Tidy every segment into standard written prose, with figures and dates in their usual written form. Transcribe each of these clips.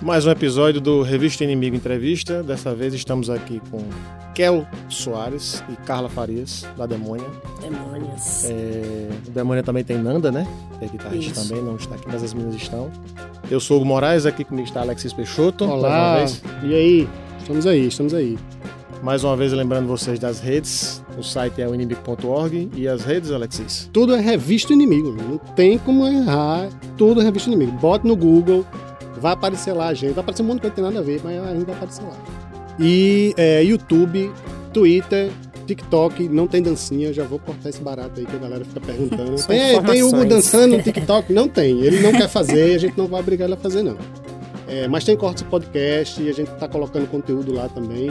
Mais um episódio do Revista Inimigo Entrevista. Dessa vez estamos aqui com Kel Soares e Carla Farias, da Demônia. Demônias. Demônia também tem Nanda, né? Que é guitarrista também, não está aqui, mas as meninas estão. Eu sou o Hugo Moraes, aqui comigo está Alexis Peixoto. Olá, mais uma vez. E aí? Estamos aí. Mais uma vez lembrando vocês das redes. O site é o inimigo.org e as redes, Alexis? Tudo é Revista Inimigo, não tem como errar. Tudo é Revista Inimigo. Bota no Google, vai aparecer lá a gente. Vai aparecer um monte de coisa que não tem nada a ver, mas a gente vai aparecer lá. E YouTube, Twitter, TikTok, não tem dancinha. Já vou cortar esse barato aí que a galera fica perguntando. Tem Hugo dançando no TikTok? Não tem. Ele não quer fazer, a gente não vai obrigar ele a fazer, não. Mas tem cortes de podcast e a gente tá colocando conteúdo lá também.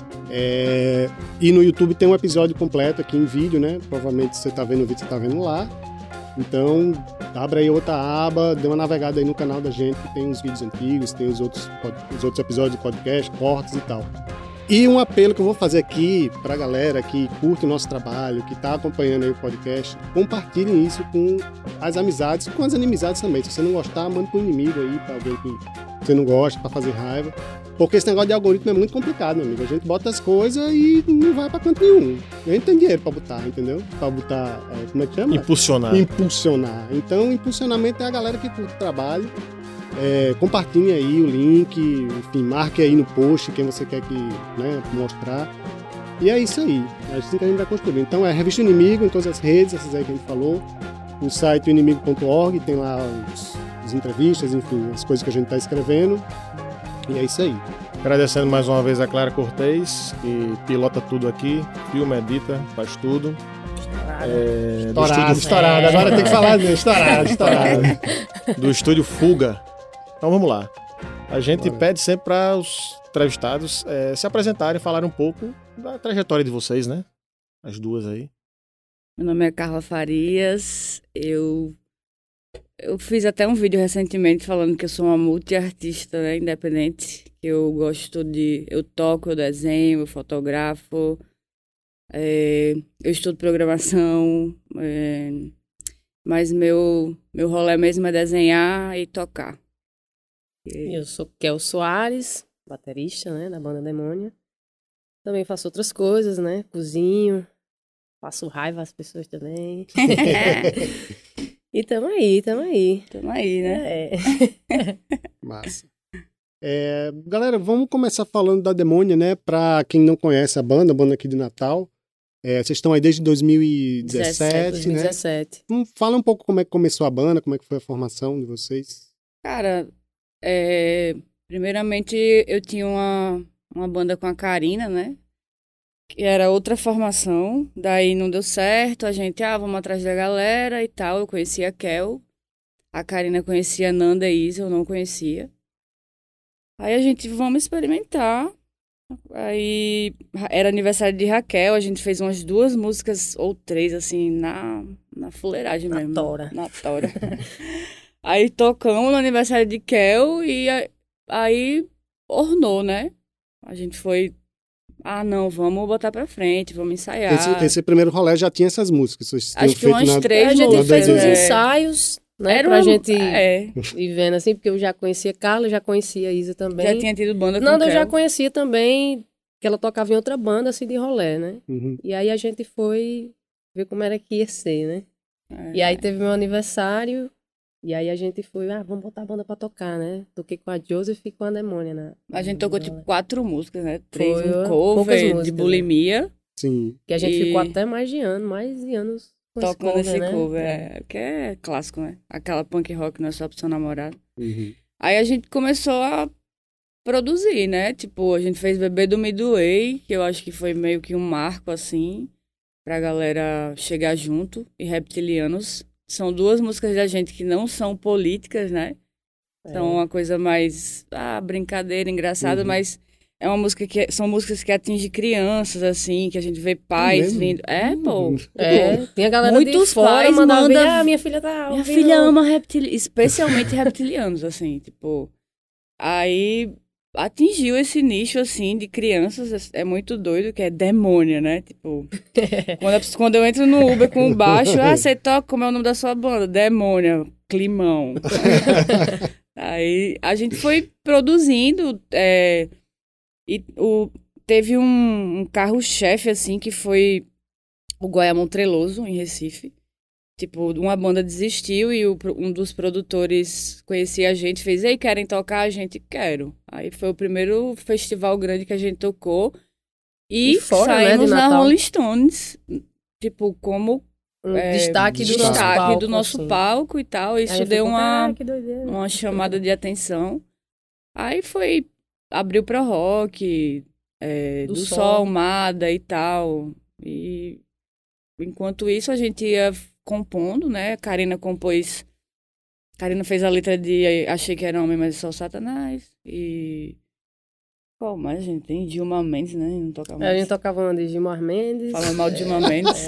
E no YouTube tem um episódio completo aqui em vídeo, né? Provavelmente você tá vendo o vídeo, você tá vendo lá. Então, abre aí outra aba, dê uma navegada aí no canal da gente, que tem os vídeos antigos, tem os outros episódios de podcast, cortes e tal. E um apelo que eu vou fazer aqui pra galera que curte o nosso trabalho, que tá acompanhando aí o podcast, compartilhem isso com as amizades, com as inimizades também. Se você não gostar, manda pro inimigo aí, pra alguém que você não gosta, pra fazer raiva. Porque esse negócio de algoritmo é muito complicado, meu amigo. A gente bota as coisas e não vai pra canto nenhum. A gente tem dinheiro pra botar, entendeu? Pra botar, como é que chama? Impulsionar. Então, impulsionamento é a galera que curte o trabalho. Compartilhe aí o link, enfim, marque aí no post quem você quer que, né, mostrar. E é isso aí. É assim que a gente vai construir. Então, é Revista Inimigo em todas as redes, essas aí que a gente falou. O site inimigo.org tem lá as entrevistas, enfim, as coisas que a gente tá escrevendo. E é isso aí. Agradecendo mais uma vez a Clara Cortez, que pilota tudo aqui, filma, edita, faz tudo. Estourado. Agora tem que falar mesmo. Estourado. Do estúdio Fuga. Então vamos lá. A gente pede sempre para os entrevistados se apresentarem, falarem um pouco da trajetória de vocês, né? As duas aí. Meu nome é Carla Farias. Eu fiz até um vídeo recentemente falando que eu sou uma multiartista, né, independente. Eu toco, eu desenho, eu fotografo, eu estudo programação, mas meu rolê mesmo é desenhar e tocar. Eu sou Kel Soares, baterista, né, da banda Demônia. Também faço outras coisas, né, cozinho, faço raiva às pessoas também. E tamo aí, né? Massa. Galera, vamos começar falando da Demônia, né? Pra quem não conhece a banda aqui de Natal. Vocês estão aí desde 2017, né? 2017. Fala um pouco como é que começou a banda, como é que foi a formação de vocês. Cara, primeiramente eu tinha uma banda com a Karina, né? Que era outra formação, daí não deu certo, a gente, vamos atrás da galera e tal. Eu conhecia a Kel, a Karina conhecia a Nanda e Isa, eu não conhecia. Aí a gente, vamos experimentar. Aí era aniversário de Raquel, a gente fez umas 2 músicas ou 3, assim, na fuleiragem mesmo. Na tora. Aí tocamos no aniversário de Kel e aí ornou, né? A gente foi... não, vamos botar pra frente, vamos ensaiar. Esse primeiro rolê já tinha essas músicas. Vocês acho que umas 3 A gente fez uns ensaios, né, pra gente ir vendo assim, porque eu já conhecia a Carla, já conhecia a Isa também. Já tinha tido banda com Nanda, eu já conhecia também, que ela tocava em outra banda, assim, de rolê, né? Uhum. E aí a gente foi ver como era que ia ser, né? E aí teve meu aniversário, e aí a gente foi, vamos botar a banda pra tocar, né? Toquei com a Joseph e com a Demônia, né? A gente tocou, tipo, 4 músicas, né? 3 Foi, um cover músicas, de Bulimia. Sim. Que a gente ficou até mais de anos tocando esse cover, né? Que é clássico, né? Aquela punk rock, não é só pro seu namorado. Uhum. Aí a gente começou a produzir, né? Tipo, a gente fez Bebê do Midway, que eu acho que foi meio que um marco, assim, pra galera chegar junto. E Reptilianos. São 2 músicas da gente que não são políticas, né? São uma coisa mais, brincadeira, engraçada, mas é uma música são músicas que atingem crianças, assim, que a gente vê pais vindo. Tem a galera muitos de fora pais mandando minha filha tá minha filha ama especialmente reptilianos, assim, tipo. Aí atingiu esse nicho, assim, de crianças, é muito doido, que é Demônia, né? Tipo, quando eu entro no Uber com o baixo, você toca, como é o nome da sua banda? Demônia, Climão. Aí a gente foi produzindo teve um carro-chefe, assim, que foi o Goiamão Treloso, em Recife. Tipo, uma banda desistiu e um dos produtores conhecia a gente, fez, ei, querem tocar? A gente, quero. Aí foi o primeiro festival grande que a gente tocou. E fora, saímos né, de na Natal. Rolling Stones, tipo, como destaque do nosso assim. palco e tal. Isso deu que doideira. uma chamada de atenção. Aí abriu pra rock, do Sol, Mada e tal. E enquanto isso a gente ia compondo, né? Karina fez a letra de Achei que era homem, mas só Satanás. E qual mais a gente tem? Dilma Mendes, né? Não toca mais. A gente tocava uma de Gilmar Mendes. Falando mal de Dilma Mendes.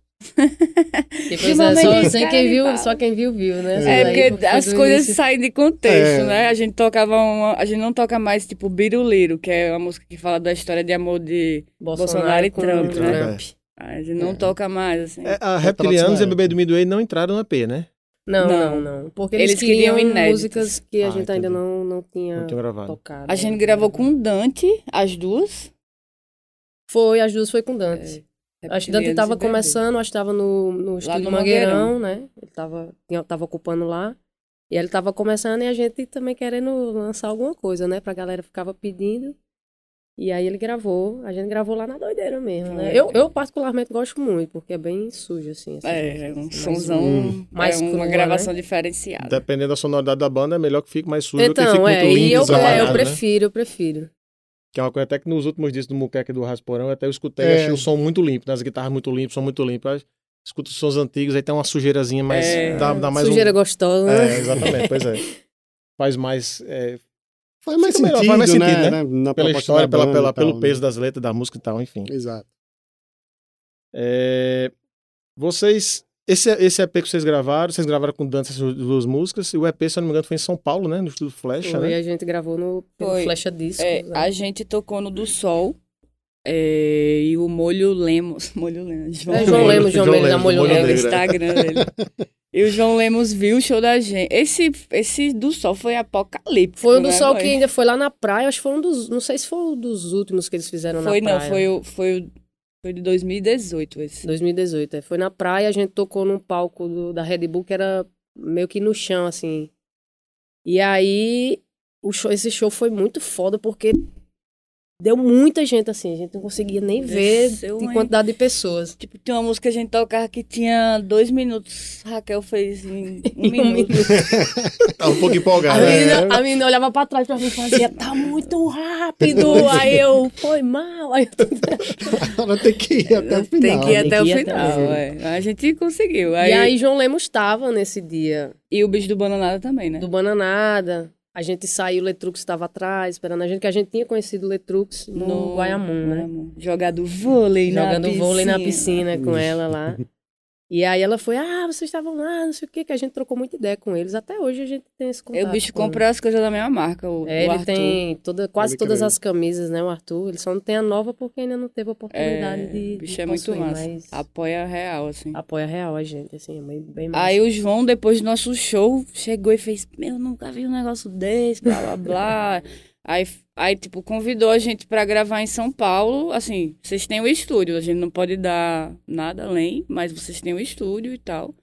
Só quem viu, né? Porque as coisas saem de contexto, né? A gente não toca mais, tipo, Biruleiro, que é uma música que fala da história de amor de Bolsonaro e Trump, né? A gente não toca mais, assim. A Reptilianos e a Bebê do Midway não entraram no EP, né? Não. Porque eles queriam músicas que a gente ainda não tinha tocado. A gente gravou com Dante, as duas. As duas foi com Dante. Acho que Dante estava começando, acho que estava no estúdio Mangueirão, né? Ele tava ocupando lá. E ele estava começando e a gente também querendo lançar alguma coisa, né? Pra galera ficava pedindo. E aí ele gravou, a gente gravou lá na doideira mesmo, né? Eu particularmente gosto muito, porque é bem sujo, assim. Um sonzão, mais uma gravação diferenciada. Dependendo da sonoridade da banda, é melhor que fique mais sujo do que fique muito limpo e eu né? prefiro. Que é uma coisa até que nos últimos discos do Muqueca e do Rasporão, eu até escutei e achei o som muito limpo, nas guitarras muito limpo, som muito limpo. Eu escuto os sons antigos, aí tem uma sujeirazinha, mas dá mais sujeira gostosa, né? Exatamente, pois é. Faz mais... Faz mais sentido, né? Na pela história, pelo peso das letras, da música e tal, enfim. Exato. Vocês... Esse EP que vocês gravaram com Dante essas duas músicas, e o EP, se eu não me engano, foi em São Paulo, né? No estúdio Flecha, né? E a gente gravou no Flecha Discos. A gente tocou no Do Sol, e o Molho Lemos... João Lemos da Molho Lemos. É o Instagram dele. E o João Lemos viu o show da gente. Esse Do Sol foi apocalíptico. Foi um Do Sol que ainda foi lá na praia. Acho que foi um dos... Não sei se foi um dos últimos que eles fizeram na praia. Foi de 2018 esse. 2018, Foi na praia, a gente tocou num palco da Red Bull que era meio que no chão, assim. E aí, esse show foi muito foda porque deu muita gente, assim. A gente não conseguia nem ver de quantidade de pessoas. Tipo, tinha uma música que a gente tocava que tinha 2 minutos. Raquel fez em 1 minuto. Tá um pouco empolgada. A menina olhava pra trás pra mim e fazia, tá muito rápido. Aí foi mal. Aí ela tem que ir até o final. Tem que ir até o final, A gente conseguiu. E aí João Lemos tava nesse dia. E o bicho do Bananada também, né? Do Bananada. A gente saiu, o Letrux estava atrás, esperando a gente, que a gente tinha conhecido o Letrux no Guaiamum, né? Jogando vôlei na piscina com ela lá. E aí ela foi, vocês estavam lá, não sei o quê, que a gente trocou muita ideia com eles. Até hoje a gente tem esse contato. O bicho comprou as coisas da mesma marca, o ele Arthur. Tem quase todas as camisas, né, o Arthur. Ele só não tem a nova porque ainda não teve a oportunidade de o bicho é muito massa. Mas apoia real, assim. Apoia real a gente, assim, é bem massa. Aí o João, depois do nosso show, chegou e fez, eu nunca vi um negócio desse, blá, blá, blá. Aí, tipo, convidou a gente pra gravar em São Paulo. Assim, vocês têm o estúdio, a gente não pode dar nada além, mas vocês têm o estúdio e tal.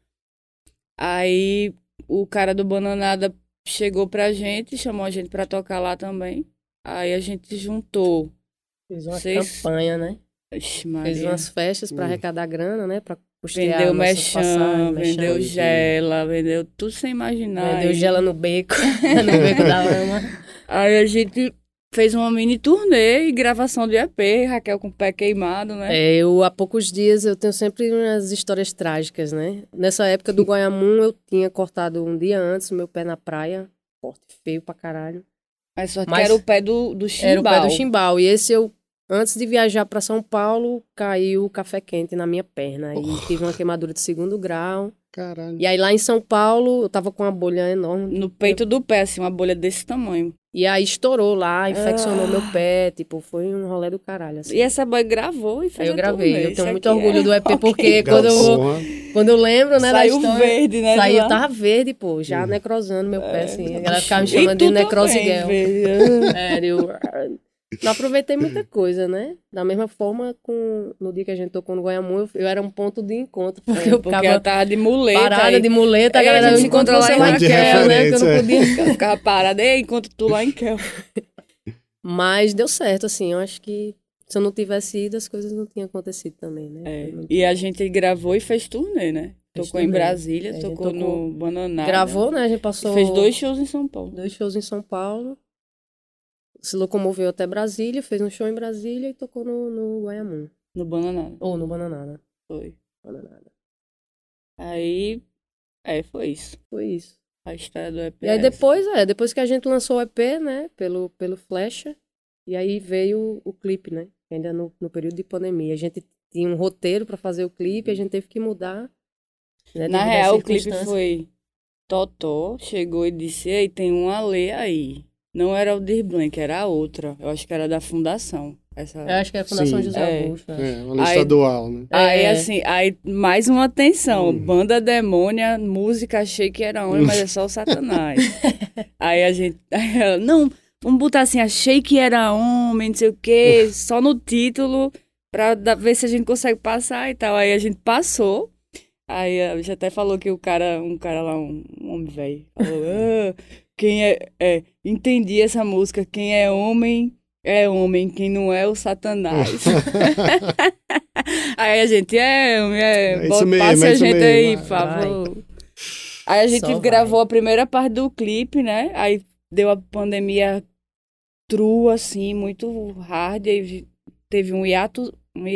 Aí, o cara do Bananada chegou pra gente, chamou a gente pra tocar lá também. Aí a gente juntou. Fez uma campanha, né? Ixi, Maria. Fez umas festas pra arrecadar grana, né? Pra custear vendeu mexã, vendeu gela, vendeu tudo sem imaginar. Vendeu gela no beco, no beco da lama. Aí a gente fez uma mini turnê e gravação de EP, Raquel com o pé queimado, né? Há poucos dias eu tenho sempre umas histórias trágicas, né? Nessa época do Guaiamum eu tinha cortado um dia antes o meu pé na praia, corte feio pra caralho. Mas só que era o pé do chimbal. Era o pé do chimbal, e esse eu Antes de viajar para São Paulo, caiu o café quente na minha perna. E tive uma queimadura de 2º grau. Caralho. E aí lá em São Paulo, eu tava com uma bolha enorme. No peito do pé, assim, uma bolha desse tamanho. E aí estourou lá, infeccionou meu pé. Tipo, foi um rolê do caralho, assim. E essa boy gravou e fez Aí eu a gravei. turnê. Eu tenho Isso muito aqui orgulho do EP, porque Porra. quando eu lembro, né, Saiu da história... verde, né? Saiu, de lá. tava verde, pô, já necrosando meu pé, assim. A galera ficava me E chamando tu de necrosiguel. também, verde. Sério. Não aproveitei muita coisa, né? Da mesma forma, no dia que a gente tocou no Goiamum, eu era um ponto de encontro. Porque eu Porque ficava ela tava de muleta. parada aí. de muleta, a Aí a galera gente se encontrou encontra você lá lá em em Kel, né? Que eu não referência. podia. Ela ficava parada, ei, encontro tu lá em Kel. Mas deu certo, assim. Eu acho que se eu não tivesse ido, as coisas não tinham acontecido também, né? É, Foi muito- e a gente gravou e fez turnê, né? Fez Tocou em turnê. Brasília, A gente tocou no Bananada. Gravou, né? A gente passou... Fez 2 shows em São Paulo. 2 shows em São Paulo. Se locomoveu até Brasília, fez um show em Brasília e tocou no Goiamum. No Bananada. Ou no Bananada. Foi. Bananada. Aí, foi isso. Foi isso. A história do EP. E aí depois que a gente lançou o EP, né, pelo Flecha, e aí veio o clipe, né, ainda no período de pandemia. A gente tinha um roteiro pra fazer o clipe, a gente teve que mudar, né, Na devido às real, o clipe circunstâncias. foi Totó, chegou e disse, ei, tem uma lei aí. Não era o Dir Blanc, era a outra. Eu acho que era da Fundação. Essa... Eu acho que é a Fundação Sim. José É. Augusto. acho. É, uma lei Aí- estadual, né? Aí, É. assim, mais uma atenção. Banda Demônia, música, achei que era homem, mas é só o Satanás. Aí a gente... Aí ela, não, vamos botar assim, achei que era homem, não sei o quê, só no título, pra ver se a gente consegue passar e tal. Aí a gente passou. Aí a gente até falou que um cara lá, um homem velho, falou, quem entendi essa música, quem é homem, quem não é o Satanás. Aí a gente, isso mesmo, passe é a isso gente mesmo. aí, por favor. Aí a gente Só gravou a primeira parte do clipe, né? Aí deu a pandemia true, assim, muito hard, aí teve um hiato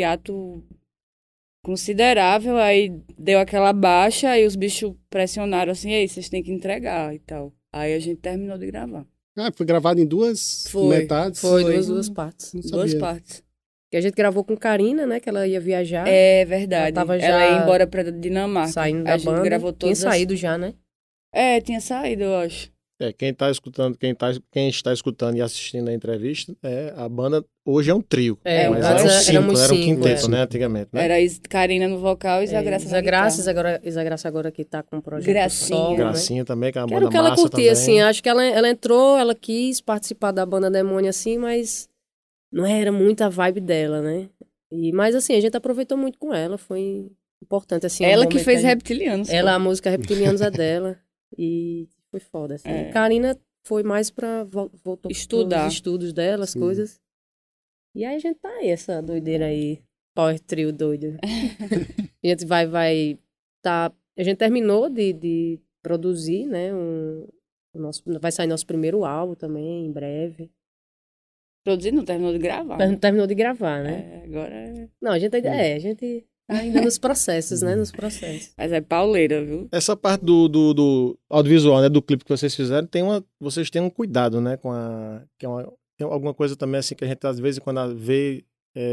considerável, aí deu aquela baixa, aí os bichos pressionaram assim, ei, vocês têm que entregar e tal. Aí a gente terminou de gravar. Ah, foi gravado em 2 Foi. metades? Foi, Foi. duas partes. Não Duas sabia. partes. Que a gente gravou com Karina, né, que ela ia viajar, É verdade. Ela tava Ela já ia embora pra Dinamarca. saindo A da gente banda. gravou Tinha todas as- saído já, né? Tinha saído, eu acho. Quem tá escutando, quem está escutando e assistindo a entrevista, a banda hoje é um trio. É, mas antes era um era- cinco, éramos era um cinco, quinteto, é. né, antigamente, né? Era Karina no vocal e Isa Graça na guitarra. Isa Graça agora que tá com um projeto Gracinha. solo, né? Gracinha também, que é uma Que era banda o que ela massa curtia, também. assim. Acho que ela entrou, ela quis participar da banda Demônia, assim, mas não era muito a vibe dela, né? Mas, assim, a gente aproveitou muito com ela, foi importante, assim. Ela um que momento fez a gente- Reptilianos. pô. Ela, a música Reptilianos é dela, e foi foda, assim. É. Karina foi mais pra voltar Estudar. os estudos dela, as Sim. coisas. E aí a gente tá aí, essa doideira aí, power trio doido. A gente vai tá... A gente terminou de produzir, né, vai sair nosso primeiro álbum também, em breve. Produzir não terminou de gravar. Terminou de gravar, né? Agora Não, a gente tá ainda nos processos, né, nos processos. Mas é pauleira, viu? Essa parte do audiovisual, né, do clipe que vocês fizeram, vocês têm um cuidado, né, que tem alguma coisa também assim que a gente às vezes quando vê,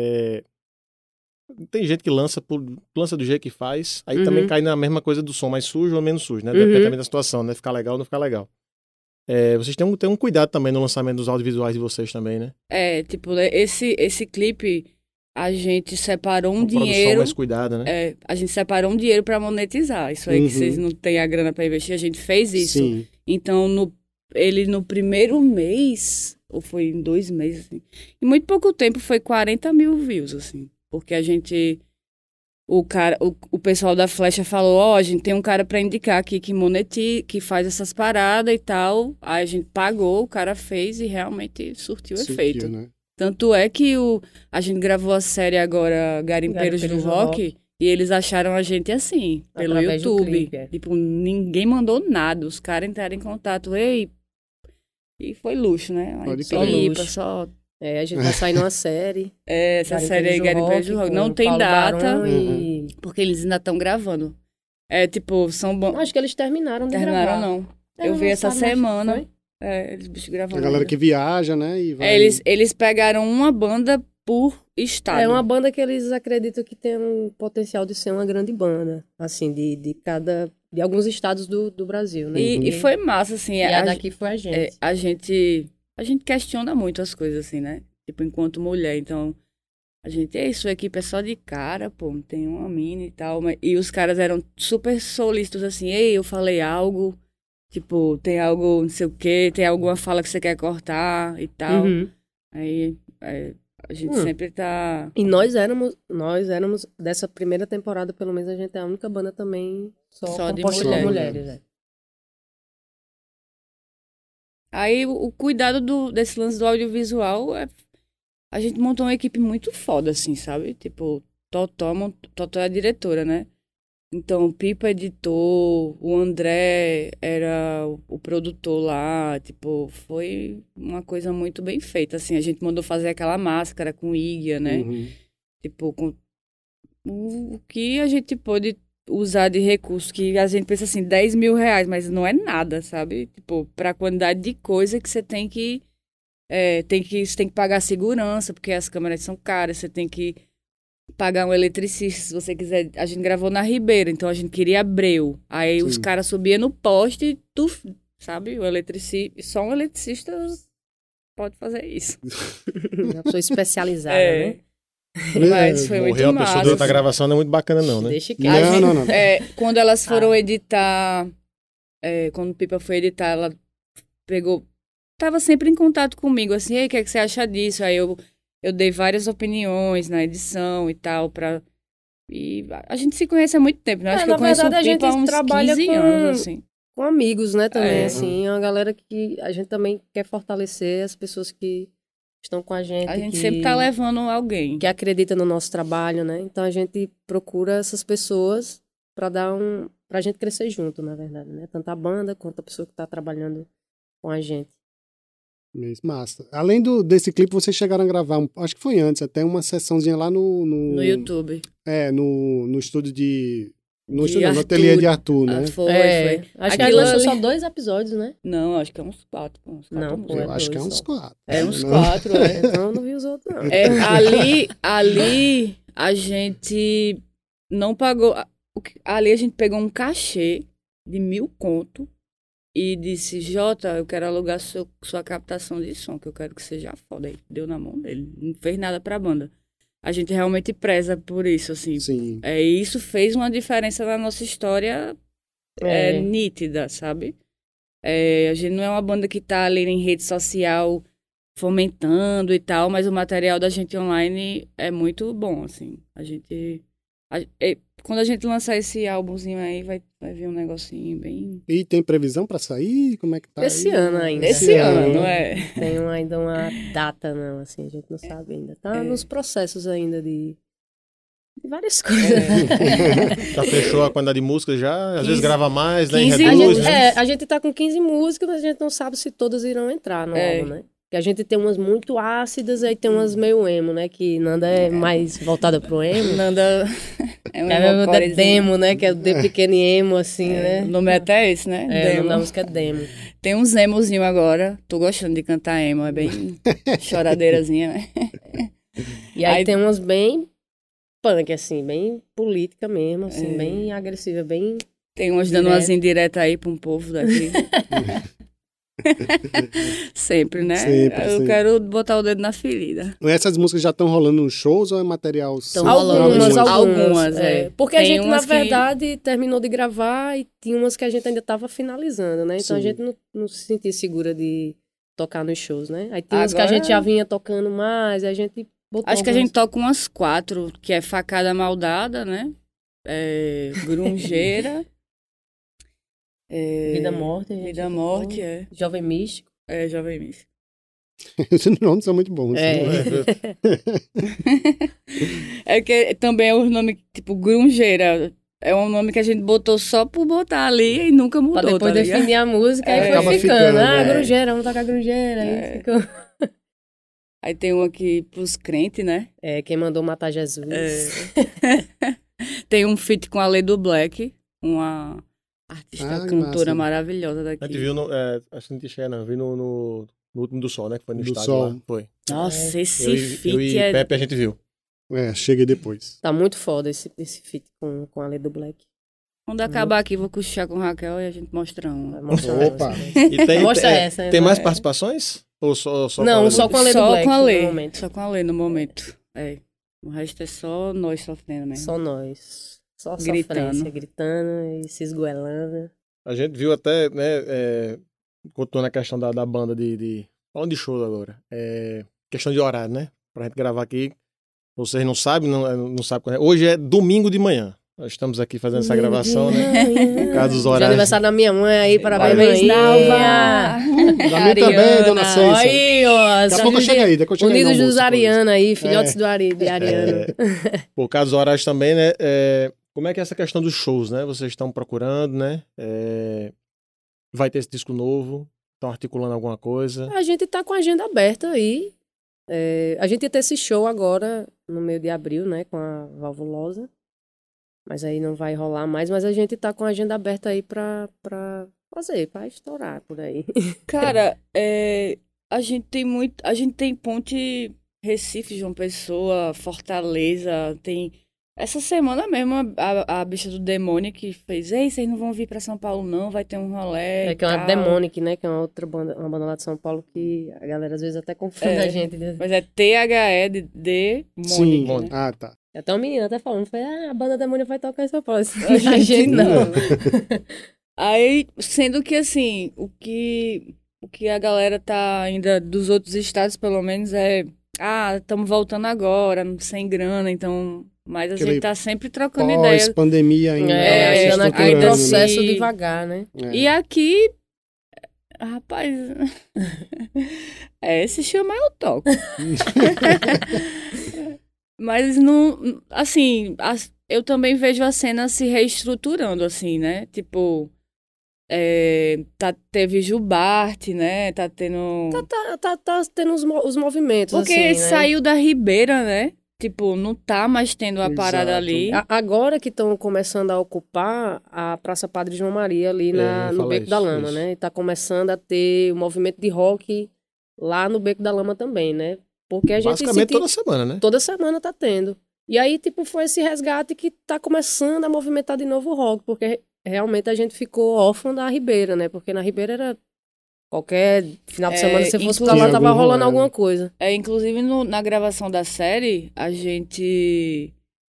tem gente que lança do jeito que faz, aí também cai na mesma coisa do som, mais sujo ou menos sujo, né, depende também da situação, né, ficar legal ou não ficar legal. Vocês têm um cuidado também no lançamento dos audiovisuais de vocês também, né? Tipo, esse clipe, a gente separou um Uma produção dinheiro. mais cuidada, né? A gente separou um dinheiro pra monetizar. Isso aí que vocês não têm a grana pra investir, a gente fez isso. Sim. Então, no primeiro mês, ou foi em 2 meses, assim, em muito pouco tempo foi 40 mil views, assim. Porque a gente... O pessoal da Flecha falou, a gente tem um cara pra indicar aqui que monetiza, que faz essas paradas e tal. Aí a gente pagou, o cara fez e realmente surtiu efeito. Né? Tanto é que a gente gravou a série agora Garimpeiros do Rock e eles acharam a gente assim, pelo Através do YouTube. clipe, é. Tipo, ninguém mandou nada. Os caras entraram em contato. Ei, e foi luxo, né? Pode Só crer. lipa, Luxo. só... A gente vai sair numa série. Essa série aí, Garimpeiros do Rock. com Não tem Paulo data, Barão e... porque eles ainda estão gravando. Tipo, são bons... Acho que eles terminaram de Terminaram, gravar. não. Eu vi essa lançaram, semana. foi? Eles bichos gravando. A galera ainda. que viaja, né? E vai... Eles pegaram uma banda por estado. É uma banda que eles acreditam que tem um potencial de ser uma grande banda, assim, de alguns estados do Brasil, né? E foi massa, assim. E a daqui foi a gente. A gente questiona muito as coisas, assim, né? Tipo, enquanto mulher, então... A gente, sua equipe é só de cara, pô, tem uma mina e tal. E os caras eram super solícitos, assim, eu falei algo, tipo, tem algo, não sei o quê, tem alguma fala que você quer cortar e tal. Aí a gente sempre tá... E nós éramos, dessa primeira temporada, pelo menos, a gente é a única banda também só de composta por mulheres. Aí o cuidado desse lance do audiovisual a gente montou uma equipe muito foda, assim, sabe? Tipo, Totó é a diretora, né? Então, o Pipa editor, o André era o produtor lá, tipo, foi uma coisa muito bem feita, assim. A gente mandou fazer aquela máscara com Igia, né? Tipo, com o que a gente pôde usar de recurso, que a gente pensa assim, 10 mil reais, mas não é nada, sabe? Tipo, pra quantidade de coisa que você tem que... você tem que pagar segurança, porque as câmeras são caras, você tem que pagar um eletricista, se você quiser. A gente gravou na Ribeira, então a gente queria Abreu. Aí os caras subiam no poste e sabe? Só um eletricista pode fazer isso. Uma pessoa especializada, né? Mas foi muito Morreu massa. a pessoa durante a gravação, não é muito bacana não, né? Deixa que Não. Quando elas foram editar, quando o Pipa foi editar, ela pegou... Tava sempre em contato comigo, assim, o que é que você acha disso? Aí eu dei várias opiniões na edição e tal, e a gente se conhece há muito tempo, né? Acho que eu conheço o Pipa há uns 15 anos, assim. Com amigos, né, também, assim, é uma galera que a gente também quer fortalecer as pessoas que estão com a gente. A gente sempre tá levando alguém. Que acredita no nosso trabalho, né? Então a gente procura essas pessoas pra gente crescer junto, na verdade, né? Tanto a banda quanto a pessoa que tá trabalhando com a gente. Massa. Além desse clipe, vocês chegaram a gravar, acho que foi antes, até uma sessãozinha lá no YouTube. No estúdio no ateliê de Arthur, né? Foi. Acho que lançou só 2 episódios, né? Não, acho que é uns 4. Eu acho que é uns 4. É uns 4, Então eu não vi os outros, não. Ali a gente não pagou... Ali a gente pegou um cachê de 1.000 conto. E disse, Jota, eu quero alugar sua captação de som, que eu quero que seja foda. Aí deu na mão dele, não fez nada pra banda. A gente realmente preza por isso, assim. Sim. Isso fez uma diferença na nossa história nítida, sabe? A gente não é uma banda que tá ali em rede social fomentando e tal, mas o material da gente online é muito bom, assim. Quando a gente lançar esse álbumzinho aí, vai vir um negocinho bem... E tem previsão pra sair? Como é que tá Esse ano ainda. Esse ano, Tem ainda uma data, não, assim, a gente não sabe ainda. Tá nos processos ainda de várias coisas. Já fechou a quantidade de músicas já? Às vezes grava mais, né? 15 Reduz, né? A gente tá com 15 músicas, mas a gente não sabe se todas irão entrar no álbum, né? Porque a gente tem umas muito ácidas, aí tem umas meio emo, né? Que Nanda é mais voltada pro emo. Nanda é demo, né? Que é o de pequeno emo, assim, né? O nome é até esse, né? O nome da música é demo. Tem uns emozinho agora. Tô gostando de cantar emo, é bem choradeirazinha, né? E aí tem umas bem punk, assim, bem política mesmo, assim, bem agressiva, bem... Tem umas dando umas indiretas aí pra um povo daqui. Sempre, né? Eu quero botar o dedo na ferida. Essas músicas já estão rolando nos shows ou é material... Algumas. Porque a gente, na verdade, terminou de gravar e tinha umas que a gente ainda estava finalizando, né? Então a gente não se sentia segura de tocar nos shows, né? Aí tem umas que a gente já vinha tocando mais, a gente botou Acho que a gente toca umas 4, que é Facada Maldada, né? Grungeira... Vida Morte. É. Jovem Místico. Jovem Místico. Esses nomes são muito bons. Que também é o nome, tipo, Grungeira. É um nome que a gente botou só por botar ali e nunca mudou, pra depois definir a música e foi ficando. Grungeira, vamos tocar Grungeira. Aí ficou... Aí tem um aqui pros crentes, né? Quem mandou matar Jesus. Tem um feat com a Lei do Black, uma... artista, cantora maravilhosa daqui. A gente viu, acho que não tinha não, vi no Último do Sol, né? Que foi no estádio Sol. lá. Foi. Nossa, esse Eu feat e Pepe a gente viu. Cheguei depois. Tá muito foda esse feat com a Lê do Black. Quando acabar aqui, vou cochichar com o Raquel e a gente mostra um. Vai mostrar Opa! E tem, Mostra tem, essa, tem né? mais participações? Ou só Não, a só com a Lê do Só Black com a no Lê. momento. Só com a Lê no momento. O resto é só nós sofrendo mesmo. Só nós. Só Gritando. sofrência, gritando e se esgoelando. A gente viu até, né, continuando a questão da banda falando de show agora. Questão de horário, né? Pra gente gravar aqui. Vocês não sabem, não sabem quando é. Hoje é domingo de manhã. Nós estamos aqui fazendo essa gravação, né? Por causa dos De horários. aniversário da minha mãe aí, parabéns, Parabéns, mãe. Nalva! Da minha também, dona Cência. Aí, ó. Daqui a pouco eu chego aí, daqui a pouco eu chego aí no Unidos dos almoço, Ariana aí, filhotes de Ariana. Por causa dos horários também, né? Como é que é essa questão dos shows, né? Vocês estão procurando, né? Vai ter esse disco novo? Estão articulando alguma coisa? A gente tá com a agenda aberta aí. A gente ia ter esse show agora, no meio de abril, né? Com a Valvulosa. Mas aí não vai rolar mais. Mas a gente tá com a agenda aberta aí pra fazer, pra estourar por aí. Cara, a gente tem ponte Recife, João Pessoa, Fortaleza, tem... Essa semana mesmo, a bicha do Demônio que fez, ei, vocês não vão vir pra São Paulo não, vai ter um rolê Que é uma Demonic, né? Que é uma outra banda, uma banda lá de São Paulo que a galera às vezes até confunde a gente. Né? Mas é THE de Sim. Demônio, né? Ah, tá. Até uma menina até falando, foi, a banda Demônio vai tocar em São Paulo. A gente não. Aí, sendo que assim, o que a galera tá ainda dos outros estados, pelo menos, estamos voltando agora, sem grana, então... Mas a gente tá sempre trocando ideia. Pós-pandemia ainda. Ainda naquele estruturando, processo né? devagar, né? E aqui, rapaz, se chama eu toco. Mas não, assim, eu também vejo a cena se reestruturando, assim, né? Tipo, teve Jubarte, né? Tá tendo... Tá tendo os movimentos, Porque assim, né? saiu da Ribeira, né? Tipo, não tá mais tendo a parada Exato. ali. Agora que estão começando a ocupar a Praça Padre João Maria ali no Beco da Lama, isso. né? E tá começando a ter o movimento de rock lá no Beco da Lama também, né? Porque a gente Basicamente toda semana, né? Toda semana tá tendo. E aí, tipo, foi esse resgate que tá começando a movimentar de novo o rock, porque realmente a gente ficou órfão da Ribeira, né? Porque na Ribeira era qualquer final de semana que você fosse pra lá, tava rolando alguma coisa. Inclusive, na gravação da série, a gente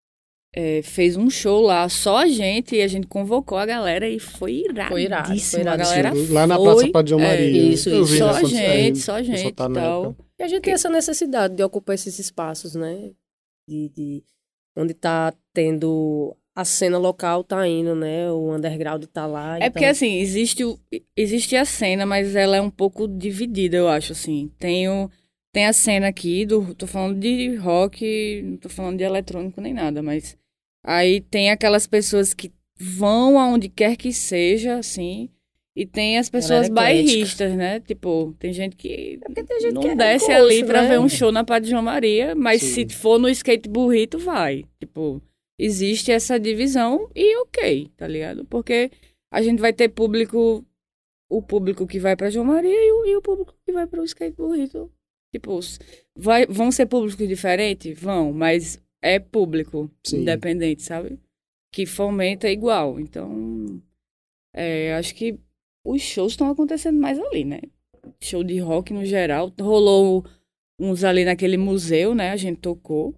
fez um show lá, só a gente, e a gente convocou a galera e foi iradíssimo. A galera lá na Praça Padre João Maria. Isso. Só a gente e tal. E a gente tem essa necessidade de ocupar esses espaços, né? De onde tá tendo... A cena local tá indo, né? O underground tá lá. Porque, assim, existe a cena, mas ela é um pouco dividida, eu acho, assim. Tem a cena aqui, tô falando de rock, não tô falando de eletrônico nem nada, mas... Aí tem aquelas pessoas que vão aonde quer que seja, assim... E tem as pessoas bairristas, né? Tipo, tem gente que não desce ali pra ver um show na Padre João Maria, mas se for no Skate Burrito, vai. Tipo... Existe essa divisão e ok, tá ligado? Porque a gente vai ter o público que vai pra João Maria e o público que vai pro Skate Burrito. Tipo, vão ser públicos diferentes? Vão, mas é público independente, sabe? Que fomenta igual. Então, acho que os shows estão acontecendo mais ali, né? Show de rock no geral. Rolou uns ali naquele museu, né? A gente tocou.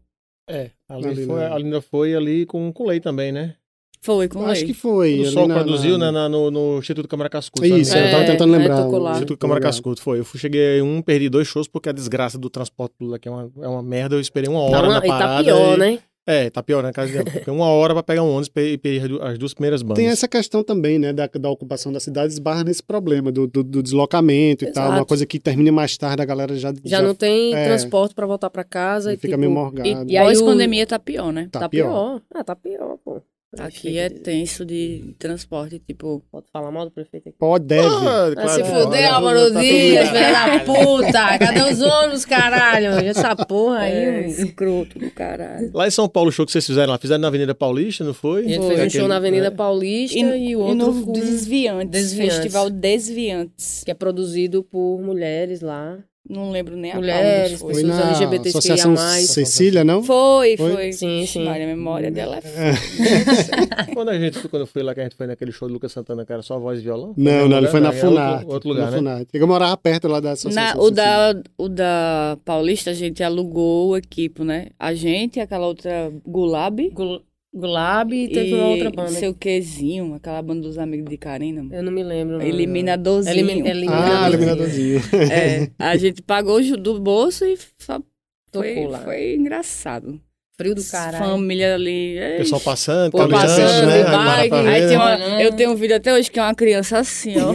Ali foi ali com o Lei também, né? Foi com o Lei. Acho que foi. O Sol produziu no Instituto Câmara Cascudo. Isso, eu tava tentando lembrar. O Instituto Câmara Cascudo foi. Eu cheguei perdi 2 shows porque a desgraça do transporte público aqui é uma merda. Eu esperei 1 hora na parada. E tá pior, né? Tá pior, né? Fiquei 1 hora pra pegar um ônibus e perdi as 2 primeiras bandas. Tem essa questão também, né, da ocupação da cidade, esbarra nesse problema do deslocamento e tal, uma coisa que termina mais tarde, a galera já não tem transporte pra voltar pra casa. E fica meio morgado. E aí a pandemia tá pior, né? Tá pior. Tá pior, pô. Aqui é tenso de transporte, tipo... Pode falar mal do prefeito aqui? Deve. Claro, se fuder, Álvaro Dias, filho da puta! Cadê os ônibus, caralho? Essa porra aí, escroto do caralho. Lá em São Paulo, o show que vocês fizeram lá, fizeram na Avenida Paulista, não foi? A gente fez um show na Avenida Paulista e o outro no Desviantes, Festival Desviantes. Que é produzido por mulheres lá. Não lembro nem a Mulheres, Paula, Foi pessoas na LGBTQIA+. Associação Cecília, não? Foi. Sim, Ixi, sim. Maria, a memória dela Quando eu fui lá, que a gente foi naquele show do Lucas Santana, que era só voz e violão? Não, ele foi na Funarte. Outro lugar, né? Funarte. Eu morava perto lá da Associação O da Paulista, a gente alugou o equipo, né? A gente, aquela outra Gulab. Gulab e teve uma outra banda. Seu quezinho, aquela banda dos amigos de Karina. Eu não me lembro. Eliminadorzinho. Eliminadorzinho. A gente pagou do bolso e Tocou lá. foi engraçado. Frio do caralho. Família ali. O pessoal passando, Pô, passando, né? de bike. Aí eu tenho um vídeo até hoje que é uma criança assim, ó.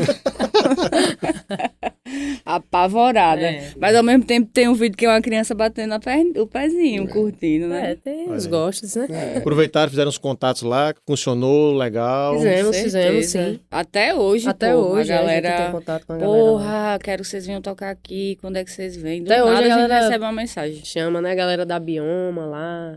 Apavorada. Mas ao mesmo tempo tem um vídeo que é uma criança batendo o pezinho, curtindo, né? Tem os gostos, né? Aproveitaram, fizeram uns contatos lá, funcionou, legal. Fizemos, sim. Até hoje, a galera... a gente tem contato com a galera. Porra, quero que vocês venham tocar aqui, quando é que vocês vêm? Até hoje a gente galera recebe uma mensagem. Chama, né? A galera da Bioma lá.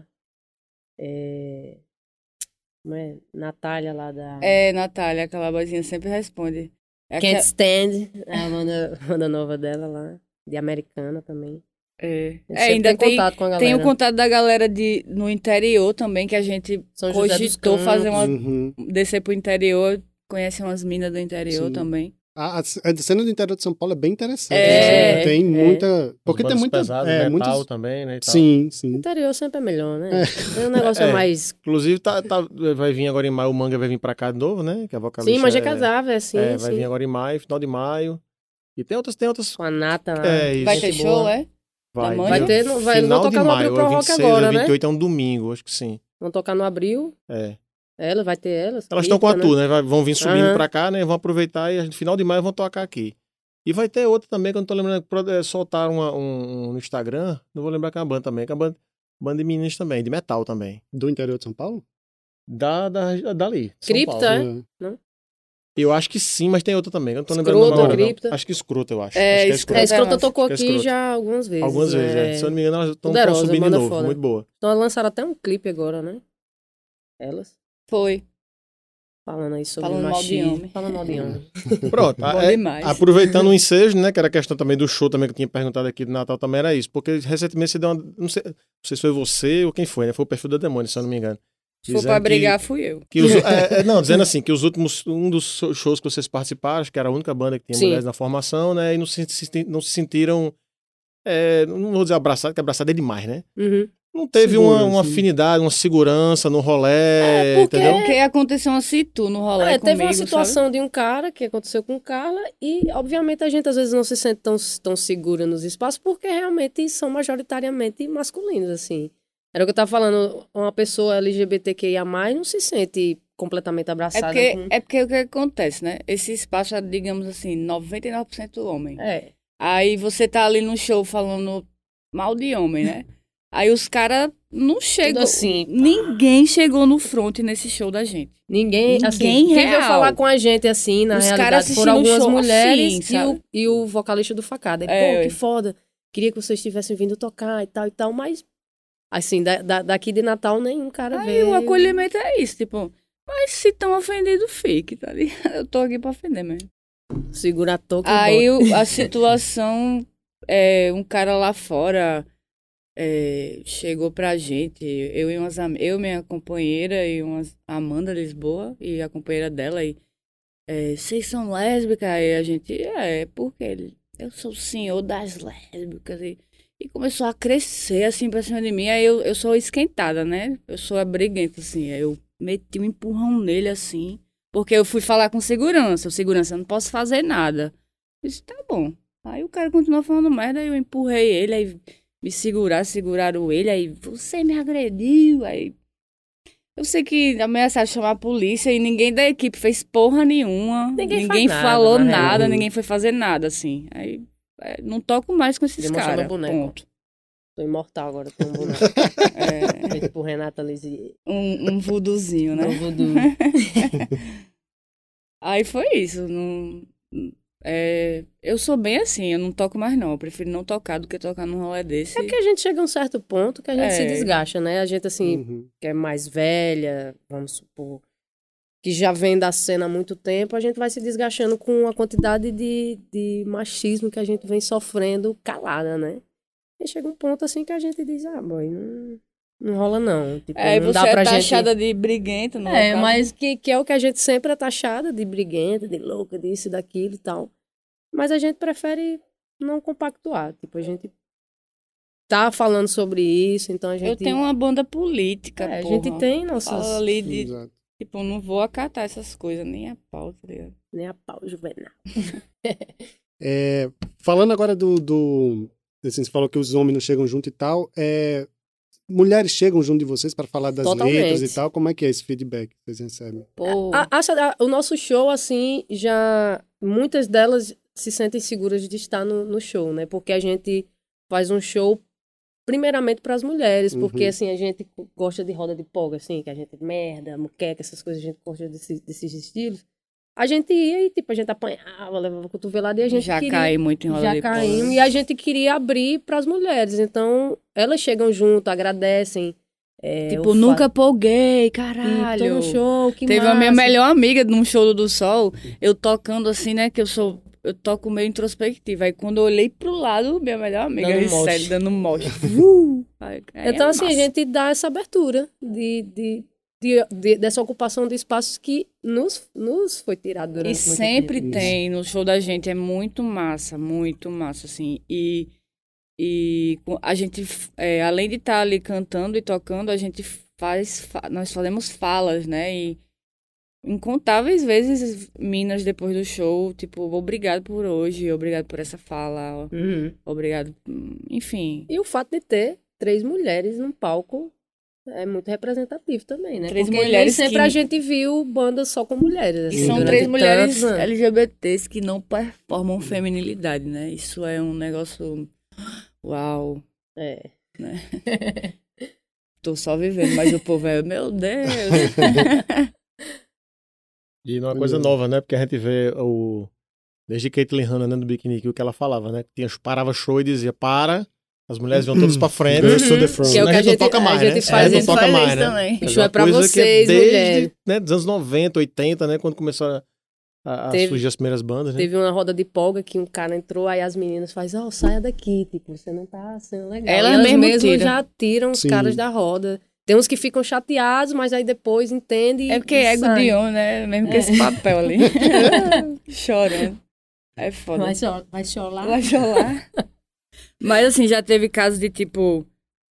Como é? Natália lá da... Natália, aquela vozinha sempre responde. Can't Stand, a banda nova dela lá, de Americana também. Ainda tem contato com a galera. Tem o contato da galera no interior também, que a gente cogitou fazer descer pro interior, conhece umas minas do interior também. A cena do interior de São Paulo é bem interessante. Tem muita... Porque tem muita... Pesado, metal muitas... também, né? Sim. O interior sempre é melhor, né? O negócio é mais... Inclusive, vai vir agora em maio, o Manga vai vir pra cá de novo, né? Que a vocalista sim, mas já casava, sim. Vai vir agora em maio, final de maio. E tem outras... Com a Nata lá. Vai ter show, Vai ter, eles vão tocar no Abril Pro Rock agora, né? 28 é um domingo, acho que sim. Vão tocar no Abril. Vai ter elas. Elas estão com a tour, né? Vão vir subindo pra cá, né? Vão aproveitar e no final de maio vão tocar aqui. E vai ter outra também, que eu não tô lembrando, soltaram no Instagram, não vou lembrar que é uma banda também, que é uma banda de meninas também, de metal também. Do interior de São Paulo? Dali. Cripta, Não? Eu acho que sim, mas tem outra também. Eu não tô lembrando agora, Cripta. Acho que Escrota, eu acho. Escrota tocou aqui já algumas vezes. Algumas vezes, Se eu não me engano, elas estão subindo de novo. Foda. Muito boa. Então elas lançaram até um clipe agora, né? Elas. Foi. Falando aí sobre Falando machismo. Falando mal de homem. Pronto. Aproveitando o ensejo, né? Que era a questão também do show também que eu tinha perguntado aqui do Natal também era isso. Porque recentemente você deu uma... Não sei se foi você ou quem foi, né? Foi o Perfil da Demônio, se eu não me engano. Se for pra brigar, fui eu. Dizendo assim, que um dos shows que vocês participaram, acho que era a única banda que tinha mulheres na formação, né? E não se sentiram, não vou dizer abraçado, porque abraçado é demais, né? Não teve uma afinidade, uma segurança no rolê, entendeu? Porque aconteceu uma situ no rolê comigo, teve uma situação de um cara que aconteceu com Carla e, obviamente, a gente às vezes não se sente tão segura nos espaços porque realmente são majoritariamente masculinos, assim. Era o que eu tava falando, uma pessoa LGBTQIA+, não se sente completamente abraçada. É porque o que acontece, né? Esse espaço é, digamos assim, 99% homem. Aí você tá ali no show falando mal de homem, né? Aí os caras não chegam. Assim, ninguém chegou no front nesse show da gente. Ninguém quem veio falar com a gente, assim, na realidade, foram algumas mulheres assim, e o vocalista do Facada. Pô, que foda. Queria que vocês tivessem vindo tocar e tal, mas... Assim, daqui de Natal nenhum cara veio. Aí o acolhimento é isso, tipo... Mas se estão ofendidos, fique, tá ligado? Eu tô aqui pra ofender mesmo. Segura a touca. Aí a situação... um cara lá fora... chegou pra gente, eu, minha companheira e Amanda Lisboa e a companheira dela, e vocês são lésbicas? Aí a gente, porque eu sou o senhor das lésbicas, e começou a crescer assim pra cima de mim. Aí eu sou esquentada, né? Eu sou abriguenta, assim. Aí eu meti um empurrão nele, assim, porque eu fui falar com segurança. O segurança, eu não posso fazer nada. Eu disse, tá bom. Aí o cara continuou falando merda, aí eu empurrei ele, aí me seguraram ele, aí você me agrediu, aí... Eu sei que ameaçaram chamar a polícia e ninguém da equipe fez porra nenhuma. Ninguém falou nada, ninguém foi fazer nada, assim. Aí não toco mais com esses caras. Ponto. Tô imortal agora, tô um boneco. Feito por Renata Lizzie. Um vuduzinho, né? Um vudu. Aí foi isso. Eu sou bem assim, eu não toco mais não. Eu prefiro não tocar do que tocar num rolê desse. É porque a gente chega a um certo ponto que a gente se desgasta, né? A gente, assim, que é mais velha, vamos supor, que já vem da cena há muito tempo, a gente vai se desgastando com a quantidade de machismo que a gente vem sofrendo calada, né? E chega um ponto assim que a gente diz, boy, não rola não. Tipo, não você dá pra é taxada gente... de briguenta, não é? Mas que é o que a gente sempre é taxada, de briguenta, de louca, disso, daquilo e tal. Mas a gente prefere não compactuar. Tipo, a gente tá falando sobre isso, então a gente... Eu tenho uma banda política, a gente tem nossas... Fala ali de... Exato. Tipo, não vou acatar essas coisas, nem a pau, tá ligado? Nem a pau, Juvenal. Falando agora assim, você falou que os homens não chegam junto e tal. Mulheres chegam junto de vocês para falar das Totalmente. letras e tal. Como é que é esse feedback que vocês recebem? Pô, O nosso show, assim, muitas delas se sentem seguras de estar no show, né? Porque a gente faz um show primeiramente para as mulheres, porque assim, a gente gosta de roda de polga, assim, que a gente merda, muqueca, essas coisas, a gente gosta desses estilos. A gente ia e, tipo, a gente apanhava, levava cotovelada e a gente já caí muito em roda de polga. E a gente queria abrir para as mulheres. Então, elas chegam junto, agradecem. Tipo, nunca polguei, caralho. Tô no show, que Teve massa. a minha melhor amiga num show do Sol, eu tocando assim, né, que eu toco meio introspectiva. Aí quando eu olhei pro lado, minha melhor amiga, sério, dando moche. Então, assim, a gente dá essa abertura dessa ocupação de espaços que nos foi tirado durante muito tempo. E sempre tem, no show da gente, é muito massa, assim. E a gente, além de estar ali cantando e tocando, a gente nós fazemos falas, né? E incontáveis vezes, Minas, depois do show, tipo, obrigado por hoje, obrigado por essa fala, obrigado, enfim. E o fato de ter 3 mulheres num palco é muito representativo também, né? 3 Porque mulheres nem sempre a gente viu bandas só com mulheres. E Assim, são 3 mulheres tantos, né? LGBTs que não performam feminilidade, né? Isso é um negócio... Uau! Né? Tô só vivendo, mas o povo meu Deus! E não é uma coisa nova, né? Porque a gente vê desde Caitlyn Hanna, né, do Bikini Kill, que ela falava, né? Que parava show e dizia, as mulheres vão todas pra frente. Girls to the front. Que é o que a gente não toca mais, a gente né? faz, não toca mais, né? também. O show é pra Coisa que vocês, desde, mulheres. né, dos anos 90, 80, né? Quando começaram a surgir as primeiras bandas, né? Teve uma roda de polga que um cara entrou, aí as meninas fazem, saia daqui, tipo, você não tá sendo legal. Elas e elas mesmo mesmas tira. já tiram os Sim. caras da roda. Tem uns que ficam chateados, mas aí depois entendem É porque é ego de homem, né? Mesmo que esse papel ali. Chorando. É foda. Vai chorar. Vai chorar. Mas assim, já teve casos de tipo...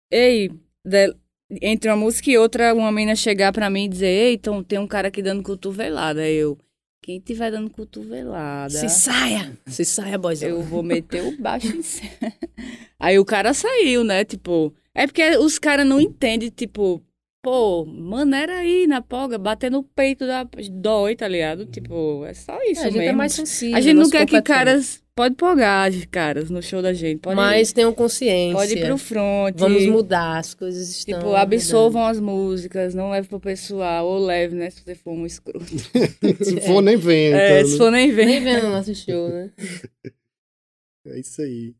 entre uma música e outra, uma menina chegar pra mim e dizer, ei, então tem um cara aqui dando cotovelada. Aí quem tiver dando cotovelada... Se saia, boyzão. Eu vou meter o baixo em cima. Aí o cara saiu, né? Tipo... É porque os caras não entendem, tipo... Pô, maneira aí na polga, bater no peito da dói, tá ligado? Tipo, é só isso A gente mesmo. é mais sensível. A gente não nosso quer que corpo é caras... Pode polgar, caras, no show da gente. Mas tenham consciência. Pode ir pro front. Vamos mudar, as coisas estão Tipo, absorvam as músicas, não leve pro pessoal. Ou leve, né, se você for um escroto. Se for, nem vem. Então, Se for, nem vem. Nem vendo o nosso show, né? É isso aí.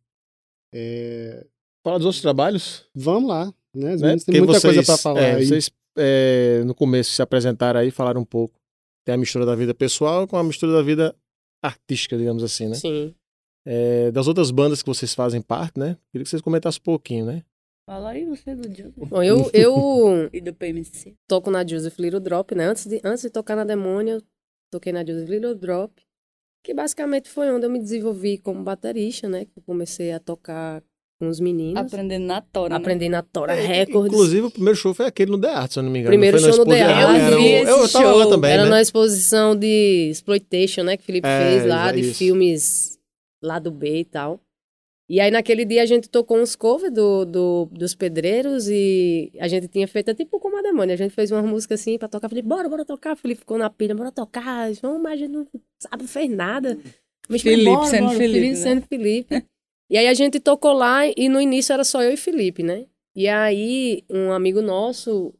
Fala dos outros trabalhos, Vamos lá. Né? né? Tem muita Vocês, coisa pra falar aí. vocês, no começo, se apresentaram aí, falaram um pouco. Tem a mistura da vida pessoal com a mistura da vida artística, digamos assim, né? Sim. Das outras bandas que vocês fazem parte, né? Queria que vocês comentassem um pouquinho, né? Fala aí você do Joseph. Bom, eu E do PMC. toco na Joseph Little Drop, né? Antes de tocar na Demônia, eu toquei na Joseph Little Drop, que basicamente foi onde eu me desenvolvi como baterista, né? Que eu comecei a tocar com os meninos. Aprendendo na tora, Aprendi na Tora Records. Inclusive, o primeiro show foi aquele no The Art, se eu não me engano. Primeiro Foi na show no The exposição- Art. Eu vi esse eu tava lá show. também, Era né? na exposição de Exploitation, né? Que o Felipe fez lá, de isso. filmes lá do B e tal. E aí, naquele dia, a gente tocou uns covers dos Pedreiros e a gente tinha feito tipo como a Demônia. A gente fez uma música assim pra tocar. Falei, bora tocar. O Felipe ficou na pilha, bora tocar. Vamos, mas a gente não sabe, não fez nada. Mas Felipe bora, sendo bora. Felipe, né? Sendo Felipe. E aí, a gente tocou lá e no início era só eu e Felipe, né? E aí, um amigo nosso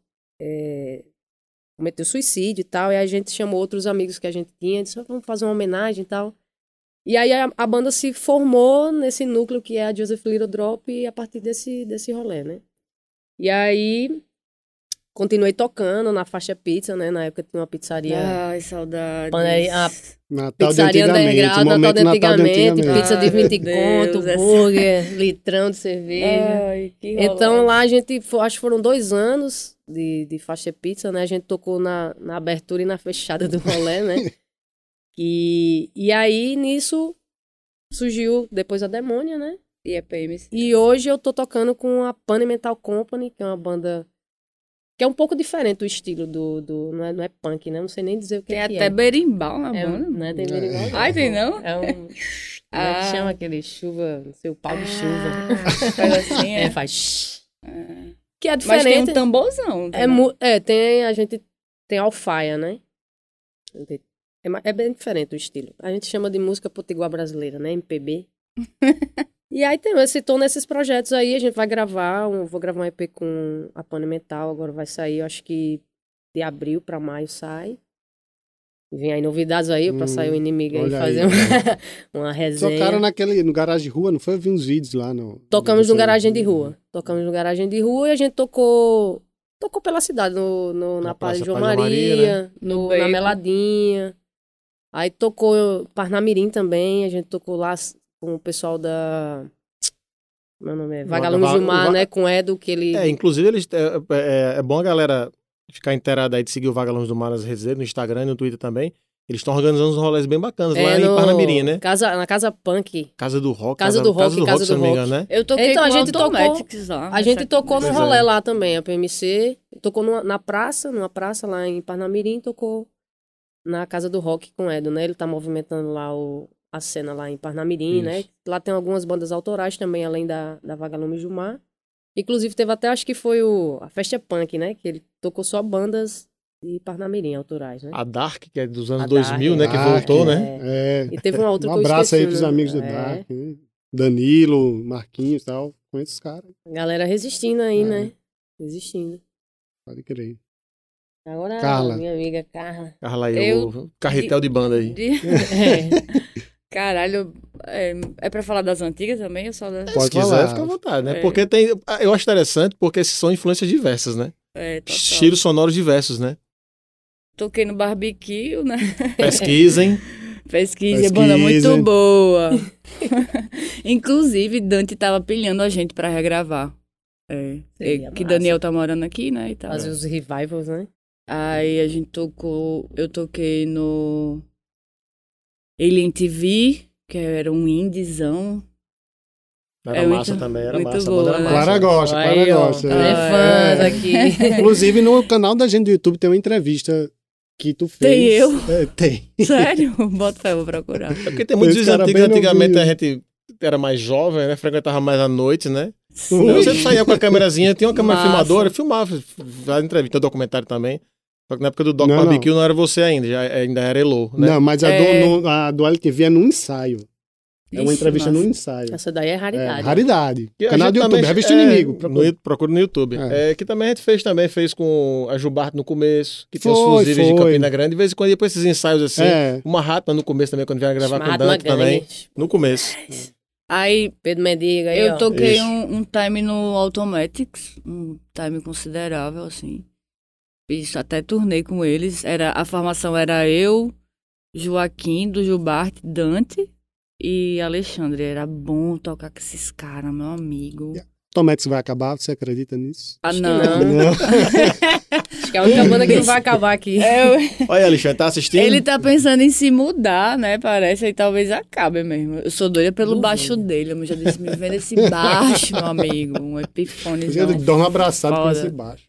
cometeu suicídio e tal. E a gente chamou outros amigos que a gente tinha. Disse, vamos fazer uma homenagem e tal. E aí a banda se formou nesse núcleo que é a Joseph Little Drop a partir desse rolê, né? E aí continuei tocando na Faixa Pizza, né? Na época tinha uma pizzaria. Ai, saudades. A Natal de pizzaria antigamente. underground, Natal Momento de Natal de antigamente, antigamente. pizza de 20 Ai, conto, Deus, hambúrguer, litrão de cerveja. Ai, que rolê. Então lá a gente, acho que foram 2 anos de Faixa Pizza, né? A gente tocou na abertura e na fechada do rolê, né? E aí nisso surgiu depois a Demônia, né? E a PMC. E hoje eu tô tocando com a Pane Metal Company, que é uma banda que é um pouco diferente do estilo não é punk, né? Não sei nem dizer o que Tem é. até berimbau na banda. Né? Tem berimbau. Ai, tem não? É um... Como é que chama aquele chuva, não sei, o pau de chuva. Faz assim, É, faz... Que é Mas diferente. tem um tamborzão. A gente tem alfaia, né? É bem diferente o estilo. A gente chama de música potiguar brasileira, né? MPB. E aí tem esse tom nesses projetos aí, a gente vai gravar, vou gravar um EP com a Pane Metal, agora vai sair, eu acho que de abril pra maio sai. Vem aí novidades aí, pra sair o Inimigo aí, fazer uma resenha. Tocaram no Garagem de Rua, não foi? Eu vi uns vídeos lá. Tocamos no Garagem de Rua. Tocamos no Garagem de Rua e a gente tocou pela cidade, na Praça de João Maria, né? na Meladinha. Aí tocou Parnamirim também, a gente tocou lá com o pessoal da... Meu nome é Vagalumes do Mar, né? Com o Edo, que ele... Inclusive, é bom a galera ficar inteirada aí de seguir o Vagalumes do Mar nas redes dele, no Instagram e no Twitter também. Eles estão organizando uns rolês bem bacanas lá em Parnamirim, né? Na Casa Punk. Casa do Rock. Casa do Rock, se não me engano, né? Eu toquei então, com a gente Automatics lá. A gente tocou no rolê lá também, a PMC. Tocou numa praça lá em Parnamirim, tocou na Casa do Rock com o Edo, né? Ele tá movimentando lá a cena lá em Parnamirim, né? Lá tem algumas bandas autorais também, além da Vagalumes do Mar. Inclusive, teve até, acho que foi a Festa Punk, né? Que ele tocou só bandas de Parnamirim, autorais, né? A Dark, que é dos anos A 2000, Dark, né? Que voltou, né? E teve uma outra um que eu abraço esqueci, aí pros amigos do Dark. Né? Danilo, Marquinhos e tal. Conheço os caras. Galera resistindo aí, né? Resistindo. Pode crer. Agora, Carla. minha amiga Carla. Carla aí, o carretel de banda aí. Caralho, é pra falar das antigas também? Ou só das... Se quiser, fica à vontade, né? Porque eu acho interessante porque são influências diversas, né? Estilos sonoros diversos, né? Toquei no barbecue, né? Pesquisem. Pesquisem, banda muito boa. Inclusive, Dante tava pilhando a gente pra regravar. Que Daniel tá morando aqui, né? E tal. Fazer os revivals, né? Aí a gente eu toquei no Alien TV, que era um indiezão. Era massa também, era massa. Boa, a banda era massa. Clara gosta, Clara gosta. Fãs aqui. Inclusive, no canal da gente do YouTube tem uma entrevista que tu fez. Tem eu? Tem. Sério? Bota fé, vou procurar. É porque tem muitos vídeos antigos. Antigamente a gente era mais jovem, né? Frequentava mais à noite, né? Você saía com a câmerazinha, tinha uma câmera filmadora, filmava, fazia entrevista, documentário também. Só que na época do Doc Barbecue não era você ainda era Elo, né? Não, mas a do LTV é no ensaio. É uma entrevista no ensaio. Essa daí é raridade. Raridade. Canal do YouTube, Revista Inimigo. Procura no YouTube. Que também a gente fez com a Gilberto no começo, que tem os fusíveis de Campina Grande. De vez em quando ia pra esses ensaios assim. Uma Ratma no começo também, quando vieram gravar com o Dante também. No começo. Aí, Pedro Mendiga aí, eu toquei um time no Automatics, um time considerável, assim. Fiz até turnê com eles. A formação era eu, Joaquim, do Gilbart, Dante e Alexandre. Era bom tocar com esses caras, meu amigo. Tomex vai acabar, você acredita nisso? Não. Acho que é a única banda que não vai acabar aqui. Olha, Alexandre, tá assistindo? Ele tá pensando em se mudar, né? Parece, aí talvez acabe mesmo. Eu sou doida pelo baixo dele. Eu já disse, me vendo esse baixo, meu amigo. Um epifone. Ele dá um abraçado com esse baixo.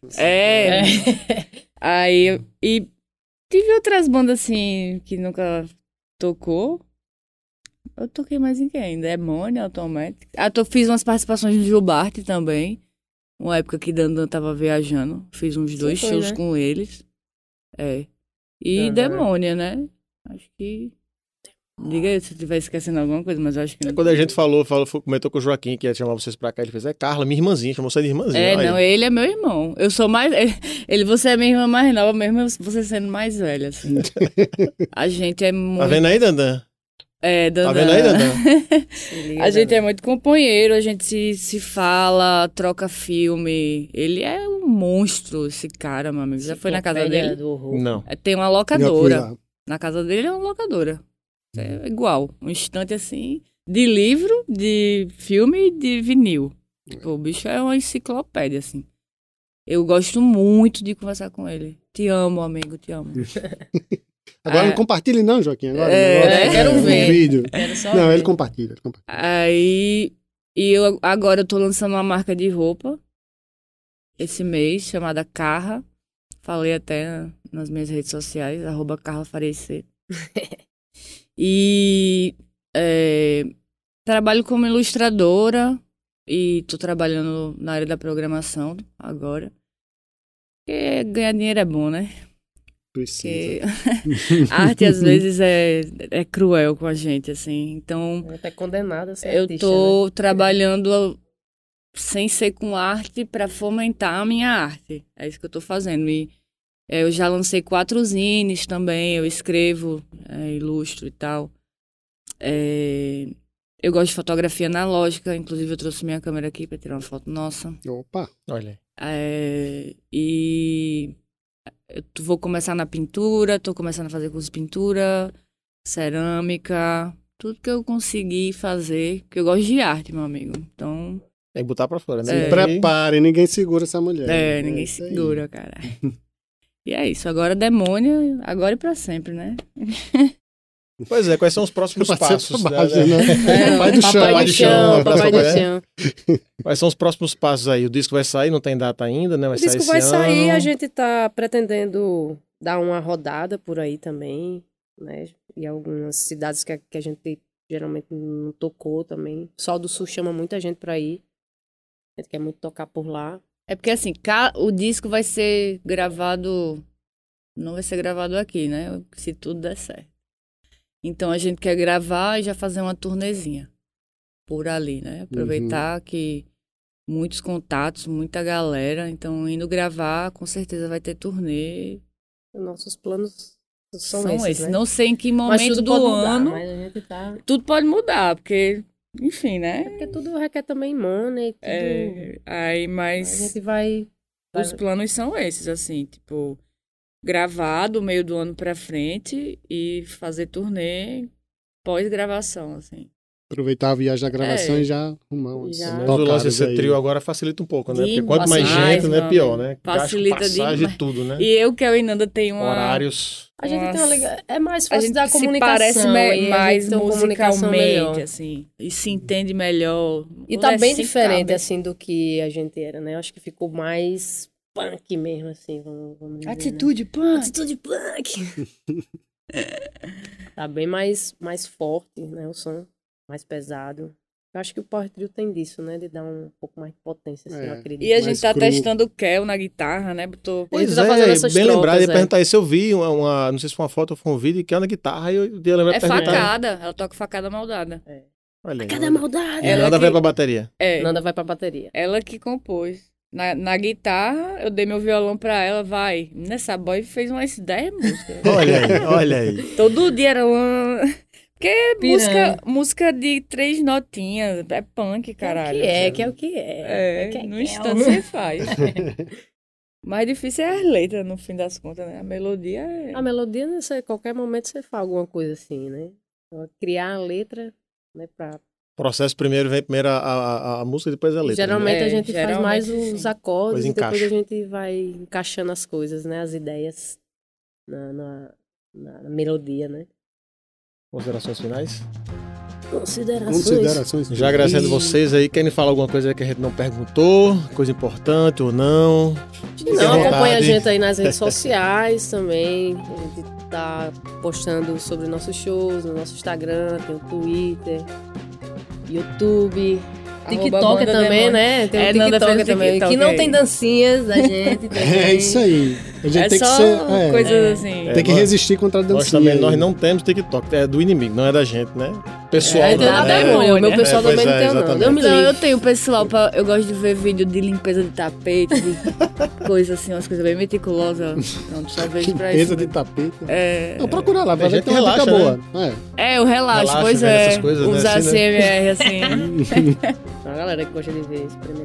Aí, e tive outras bandas, assim, que nunca tocou. Eu toquei mais em quem? Demônio, Automatic. Fiz umas participações no Gilbart também. Uma época que Dandan tava viajando. Fiz uns 2 shows, né? Com eles. E Demônia, né? Acho que... Diga aí se eu estiver esquecendo alguma coisa, mas eu acho que não. Quando a gente comentou com o Joaquim que ia chamar vocês pra cá, ele fez, Carla, minha irmãzinha, chamou você de irmãzinha. Não, ele é meu irmão. Eu sou mais... você é minha irmã mais nova, mesmo você sendo mais velha, assim. A gente é muito... Tá vendo aí, Dandan? Dandan. Tá vendo aí, Dandan? A gente é muito companheiro, a gente se fala, troca filme. Ele é um monstro esse cara, meu amigo. Já foi na casa dele? Do horror. Não. Tem uma Já fui locadora. lá. Na casa dele é uma locadora. É igual. Um estante assim, de livro, de filme e de vinil. Tipo, o bicho é uma enciclopédia, assim. Eu gosto muito de conversar com ele. Te amo, amigo, te amo. Agora não compartilhe não, Joaquim. Agora, quero ver. Um vídeo. Quero só Não, ver. ele compartilha. Aí, agora eu tô lançando uma marca de roupa esse mês, chamada Carra. Falei até nas minhas redes sociais, @CarraFarecer. E trabalho como ilustradora e tô trabalhando na área da programação agora. Porque ganhar dinheiro é bom, né? Precisa. Porque a arte às vezes é cruel com a gente, assim. Então, É até condenada a ser eu artista, tô trabalhando sem ser com arte para fomentar a minha arte. É isso que eu tô fazendo. E eu já lancei 4 zines também, eu escrevo, ilustro e tal. Eu gosto de fotografia analógica, inclusive eu trouxe minha câmera aqui para tirar uma foto nossa. Opa. Olha aí. E eu vou começar na pintura, tô começando a fazer curso de pintura, cerâmica, tudo que eu conseguir fazer, porque eu gosto de arte, meu amigo. Então, Tem que botar pra fora, né? Prepare, ninguém segura essa mulher. ninguém isso aí. segura, cara. E é isso, agora demônio, agora e pra sempre, né? Pois é, quais são os próximos Pode ser passos? bobagem, né? Papai do chão. Papai do chão, papai do né? chão. Quais são os próximos passos aí? O disco vai sair, não tem data ainda, né? Vai O sair disco esse vai sair, ano. a gente tá pretendendo dar uma rodada por aí também, né? E algumas cidades que a gente geralmente não tocou também. O Sol do Sul chama muita gente pra ir. A gente quer muito tocar por lá. É porque assim, o disco vai ser gravado, não vai ser gravado aqui, né? Se tudo der certo. Então a gente quer gravar e já fazer uma turnezinha por ali, né? Aproveitar que muitos contatos, muita galera. Então, indo gravar, com certeza vai ter turnê. Os nossos planos são São esses, esses. né? Não sei em que Mas momento tudo do pode mudar, ano. mas a gente tá... Tudo pode mudar, porque, enfim, né? Porque tudo requer também money, tudo... Aí, A mas gente vai... os planos são esses, assim, tipo, gravar do meio do ano pra frente e fazer turnê pós-gravação, assim. Aproveitar a viagem da gravação e já arrumar umas Já. Mas o lance tocadas desse aí. trio agora facilita um pouco, né? Porque Demais, quanto mais gente, né, meu pior, amigo. né? Facilita Gasto, passagem demais. e tudo, né? E eu que a Inanda tem uma... Horários. A gente tem uma é mais A fácil gente da se comunicação. parece e a gente mais tem uma comunicação melhor. musicalmente, assim. E se entende melhor. E tá Mulher, bem se diferente, cabe. assim, do que a gente era, né? Eu acho que ficou mais punk mesmo, assim, vamos dizer, Atitude, né? punk. Atitude punk! Tá bem mais forte, né? O som mais pesado. Eu acho que o Power Trio tem disso, né? De dar um pouco mais de potência, assim, eu acredito. E a Mais gente tá cru. testando o Kel na guitarra, né? Botou... Pois tá fazendo essas bem lembrado, trocas, ia perguntar isso. Eu vi não sei se foi uma foto ou foi um vídeo, que é na guitarra e eu ia lembrar É de perguntar. facada. Ela toca facada maldada. Olha aí. Cada maldade! Ela Nada que- vai pra bateria. Nanda vai pra bateria. Ela que compôs. Na guitarra, eu dei meu violão pra ela, vai. Nessa boy fez umas 10 músicas. Olha aí. Todo dia era uma... Porque Piranha. música de 3 notinhas, é punk, caralho. Que é o que é. No instante você faz. Mais difícil é as letras, no fim das contas, né? A melodia é... A melodia, né, a qualquer momento você faz alguma coisa assim, né? Então, criar a letra, né, pra... O processo vem primeiro a música, depois a letra. Geralmente né? a gente faz geralmente mais sim. os acordes Depois e depois encaixa. a gente vai encaixando as coisas, né? As ideias na melodia, né? Considerações finais? Considerações. Já agradecendo vocês aí. Querem falar alguma coisa que a gente não perguntou? Coisa importante ou não? Fiquem à Não, acompanha a vontade. gente aí nas redes sociais também. A gente tá postando sobre nossos shows no nosso Instagram, tem o Twitter, YouTube, TikTok Banda também, Demônio. né? Tem o Nanda TikTok fez o também. TikTok Que não aí. tem dancinhas da gente. Também. É isso aí. A gente É tem que só ser. coisas assim. Tem que resistir contra a Nós dancinha. também aí. nós não temos TikTok, é do inimigo, não é da gente, né? Pessoal, Aí tem não, nada né? demônio. O meu pessoal pois também não é, tem, não. exatamente. Deus me Não, livre. eu tenho pessoal, eu gosto de ver vídeo de limpeza de tapete, de coisa assim, umas coisas bem meticulosas. Pronto, só vejo pra Limpeza isso. de tapete. É, Não, procura lá, vai Tem ver que gente tem uma que dica relaxa, boa. eu relaxo, Relaxa pois vendo é. essas coisas, né, Usar assim, né? CMR assim. A galera que gosta de ver, experimentando.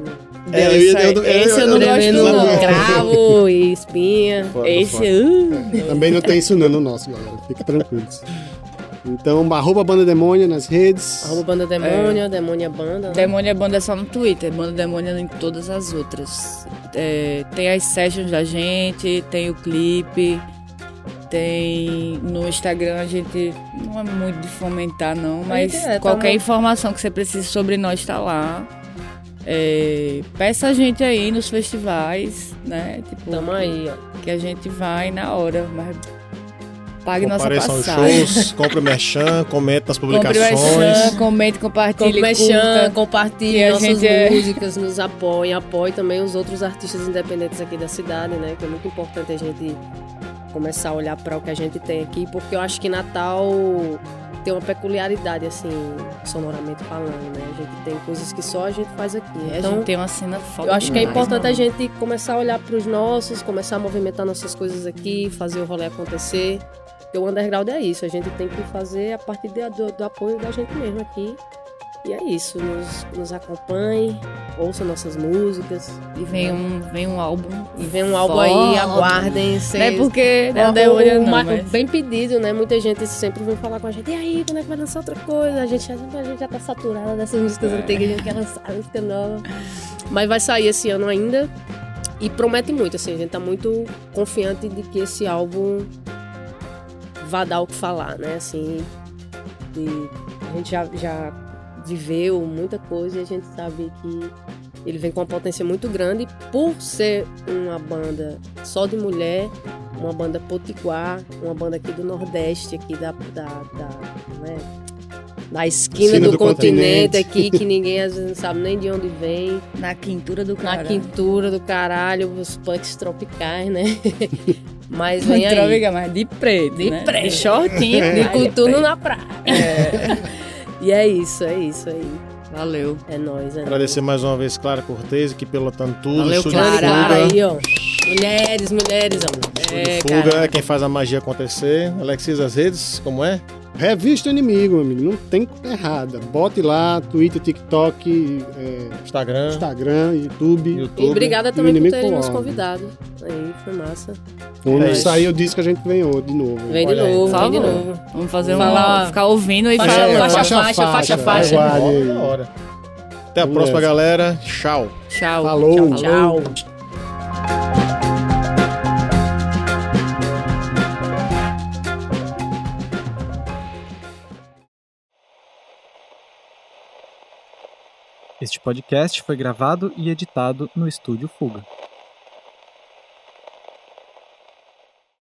Esse eu não gosto não. Cravo e espinha. Esse... Também não tem isso não no nosso, galera. Fica tranquilos. Então, @Banda Demônia nas redes. @Banda Demônia, Demônia Banda. Demônia Banda é só no Twitter, Banda Demônia em todas as outras. Tem as sessions da gente, tem o clipe, tem no Instagram, a gente não é muito de fomentar não, mas qualquer informação que você precise sobre nós está lá. Peça a gente aí nos festivais, né? Tipo, tamo aí, ó. Que a gente vai na hora, mas pague nossa Compareçam aos passagem. shows, compre o merchan, comente nas publicações. Compre o merchan, comente, compartilhe, curta, compartilhe nossas gente músicas, nos apoie também os outros artistas independentes aqui da cidade, né? Que é muito importante a gente começar a olhar para o que a gente tem aqui, porque eu acho que Natal tem uma peculiaridade, assim, sonoramente falando, né? A gente tem coisas que só a gente faz aqui. Então, a gente tem uma cena foda. Eu acho que é importante mano. a gente começar a olhar para os nossos, começar a movimentar nossas coisas aqui, fazer o rolê acontecer. Porque o underground é isso, a gente tem que fazer a partir do apoio da gente mesmo aqui. E é isso, nos acompanhe, ouçam nossas músicas. E vem um álbum. E vem um álbum aí, aguardem. Não é porque não deu olho não, mas... Bem pedido, né? Muita gente sempre vem falar com a gente. E aí, quando é que vai lançar outra coisa? A gente já tá saturada dessas músicas antigas, a gente quer lançar música nova. Mas vai sair esse ano ainda. E promete muito, assim, a gente tá muito confiante de que esse álbum vai dar o que falar, né? Assim, a gente já viveu muita coisa e a gente sabe que ele vem com uma potência muito grande por ser uma banda só de mulher, uma banda potiguar, uma banda aqui do Nordeste, aqui da esquina do continente aqui, que ninguém às vezes não sabe nem de onde vem. Na quintura do caralho. Na quintura do caralho, os punks tropicais, né? Mas vem aí. Mas de preto, de né? preto. De shortinho. De coturno na praia. E é isso aí. Valeu. É nóis, Agradecer mais uma vez Clara Cortez, aqui pelotando tudo. Valeu, Clara aí, ó. Mulheres, ó. Fuga é quem faz a magia acontecer. Alexis, as redes, como é? Revista Inimigo, meu amigo. Não tem coisa errada. Bote lá, Twitter, TikTok, Instagram, YouTube. E obrigada também por terem nos convidado. Aí, foi massa. Quando sair o disco, a gente vem de novo. Vem de novo. Vamos fazer ficar ouvindo e faixa. Hora. Até a próxima, galera. Tchau. Falou. Tchau. Este podcast foi gravado e editado no Estúdio Fuga.